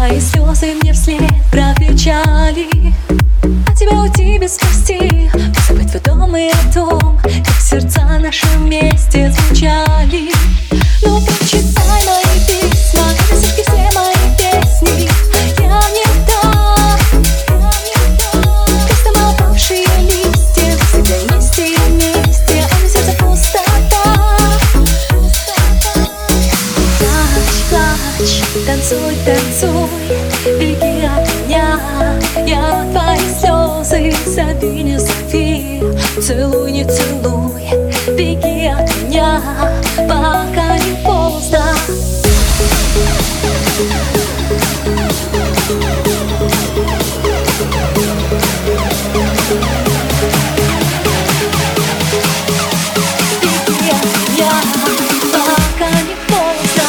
Твои слезы мне вслед прокричали: а тебя уйти без спасти. Забыть твой дом и о том, как сердца наши вместе звучали. Ну прочитай мои письма, напиши все мои песни. Я не та, просто опавшие листья. Всегда вместе и вместе, а на сердце пустота. Плачь, плачь, танцуй, танцуй, беги от меня. Я твои слезы задвинь, зови. Целуй, не целуй, беги от меня, пока не поздно. Беги от меня, пока не поздно.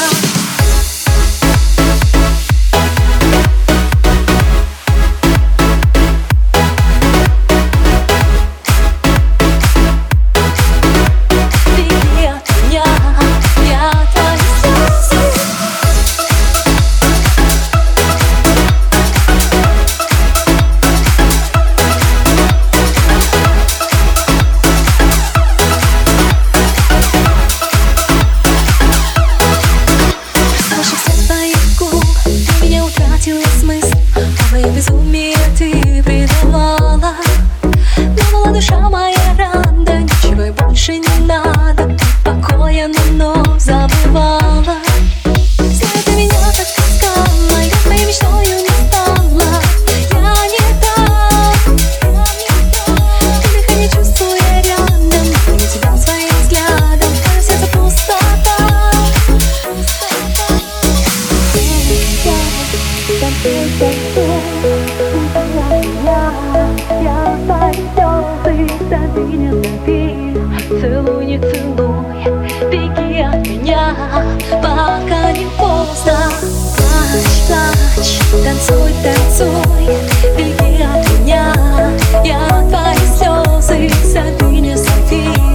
Смысл, а моё безумие ты предавала. Думала, душа моя рада, ничего и больше не надо. Покоя, но забывала. Знаю, ты меня так искала, я твоей мечтою не стала. Я не та, ты дыхание чувствуя рядом. Я тебя своим взглядом, твое сердце пустота. Танцуй, я твои слезы задвинь, зови. Целуй, не целуй, беги от меня, пока не поздно. Плачь, плачь, танцуй, танцуй, беги от меня. Я твои слезы задвинь, зови.